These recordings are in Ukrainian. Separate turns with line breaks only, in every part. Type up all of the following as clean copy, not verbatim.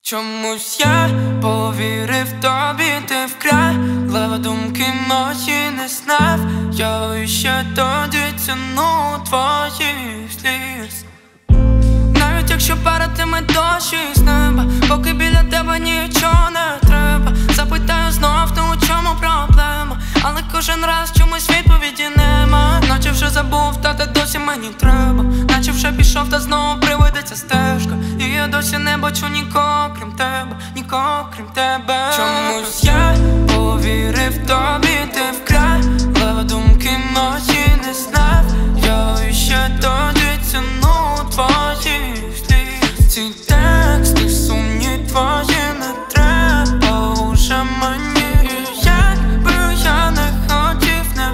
Чомусь я повірив тобі, ти вкрала думки мої, не знав я ще тоді ціну твоїх сліз. Навіть якщо падатиме дощ із неба, поки біля тебе нічого не треба. Запитаю знов, то у чому проблема, але кожен раз чомусь відповіді нема. Наче вже забув, та досі мені треба. Наче вже пішов, та знову приведеться стежка. І я досі не бачу нікого крім тебе, нікого крім тебе. Чомусь я повірив тобі, ти вкрала думки мої, не знав я ще тоді ціну твоїх сліз. Ці тексти сумні твої не треба уже мені. Якби я не хотів, не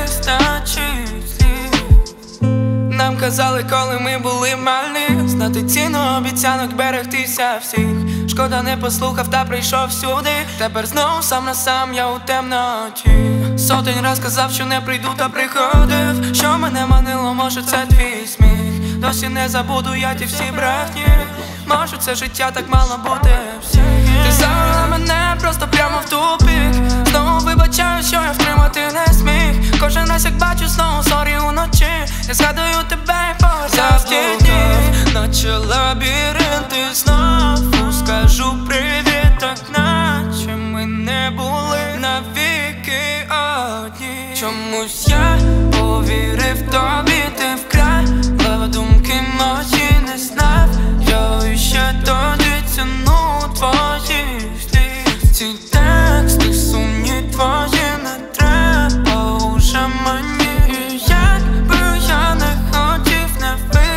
вистачить слів. Нам казали, коли ми були малі, знати ціну обіцянок, берегтися всіх. Шкода, не послухав та прийшов сюди. Тепер знов сам на сам я у темноті. Сотень раз казав, що не прийду, та приходив. Що мене манило, може це твій сміх. Досі не забуду я ті всі брехні. Може це життя так мало бути всіх. Ти завела мене просто прямо в тупик. Знову вибачаю, що я втримати не зміг. Кожен раз як бачу, знову зорі уночі. Я згадую тебе і повертав ті дні. Наче лабіринти знову скажу привіт, так наче ми не були навіки одні. Чомусь я повірив тобі, ти вкрала думки мої, не знав я ще тоді ціну твоїх сліз. Ці тексти сумні твої не треба уже мені. Якби я не хотів, не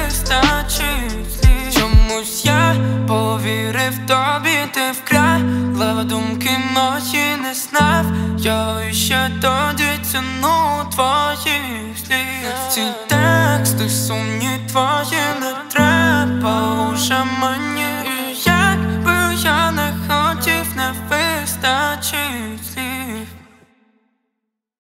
вистачить слів. Чомусь я повірив тобі, ти вкрала думки мої, не знав я ще тоді ціну твоїх сліз. Ці тексти сумні твої не треба уже мені.